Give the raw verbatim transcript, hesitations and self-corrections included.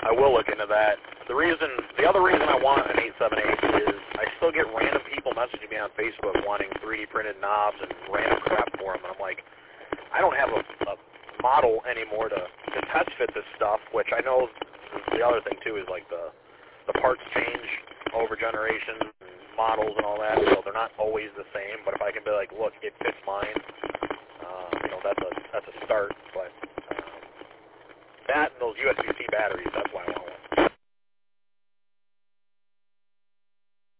I will look into that. The reason, the other reason I want an eight seven eight is I still get random people messaging me on Facebook wanting three D printed knobs and random crap for them. And I'm like, I don't have a, a model anymore to, to test fit this stuff, which I know the other thing, too, is like the, the parts change over generations and models and all that, so they're not always the same. But if I can be like, look, it fits mine, uh, you know, that's a, that's a start. But um, that and those U S B C batteries, that's why I want